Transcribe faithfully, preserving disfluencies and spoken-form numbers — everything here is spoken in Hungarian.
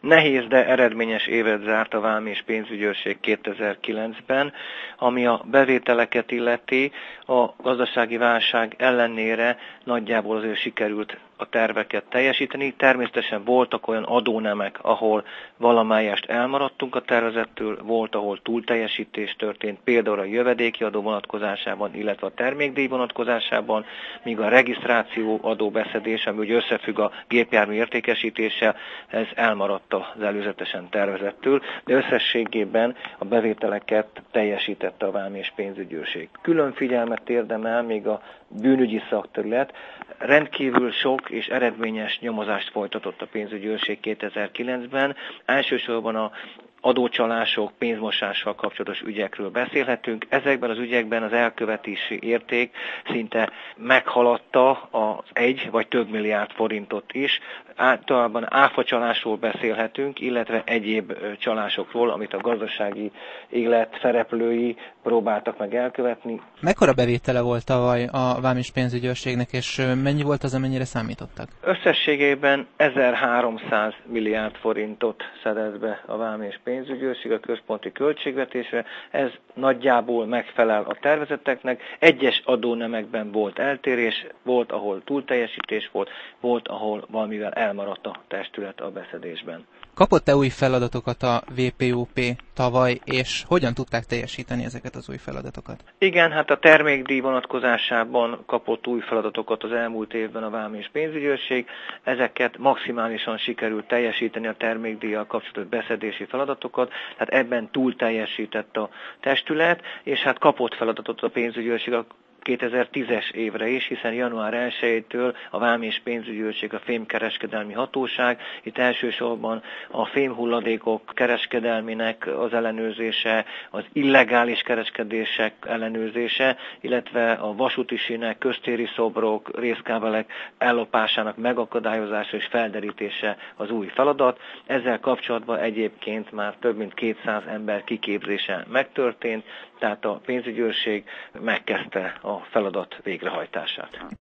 Nehéz, de eredményes évet zárt a Vám és Pénzügyőrség kétezer-kilencben, ami a bevételeket illeti, a gazdasági válság ellenére nagyjából azért sikerült a terveket teljesíteni. Természetesen voltak olyan adónemek, ahol valamelyest elmaradtunk a tervezettől, volt, ahol túlteljesítés történt, például a jövedéki adó vonatkozásában, illetve a termékdíj vonatkozásában, míg a regisztráció adóbeszedés, ami ugye összefügg a gépjármű értékesítéssel, ez elmaradt az előzetesen tervezettől, de összességében a bevételeket teljesítette a Vám és Pénzügyőrség. Külön figyelmet érdemel még a bűnügyi szakterület. Rendkívül sok és eredményes nyomozást folytatott a pénzügyőrség kétezer-kilencben. Elsősorban a adócsalások, pénzmosással kapcsolatos ügyekről beszélhetünk. Ezekben az ügyekben az elkövetési érték szinte meghaladta az egy vagy több milliárd forintot is. Általában áfacsalásról beszélhetünk, illetve egyéb csalásokról, amit a gazdasági élet szereplői próbáltak meg elkövetni. Mekkora bevétele volt tavaly a Vám és Pénzügyőrségnek, és mennyi volt az, amennyire számítottak? Összességében ezerháromszáz milliárd forintot szedett be a Vám és Pénzügyőrség a központi költségvetésre. Ez nagyjából megfelel a tervezeteknek. Egyes adónemekben volt eltérés, volt, ahol túlteljesítés volt, volt, ahol valamivel elmaradt a testület a beszedésben. Kapott-e új feladatokat a vé pé o pé tavaly, és hogyan tudták teljesíteni ezeket az új feladatokat? Igen, hát a termékdíj vonatkozásában kapott új feladatokat az elmúlt évben a Vám és Pénzügyőrség. Ezeket maximálisan sikerült teljesíteni a termékdíjjal kapcsolatos beszedési feladatokat, tehát ebben túl teljesített a testület, és hát kapott feladatot a pénzügyőrség a kétezer-tízes évre is, hiszen január elsejétől a Vám és Pénzügyőrség a fémkereskedelmi hatóság. Itt elsősorban a fémhulladékok kereskedelmének az ellenőrzése, az illegális kereskedések ellenőrzése, illetve a vasúti sínek, köztéri szobrok, részkábelek ellopásának megakadályozása és felderítése az új feladat. Ezzel kapcsolatban egyébként már több mint kétszáz ember kiképzése megtörtént, tehát a pénzügyőrség megkezdte a feladat végrehajtását.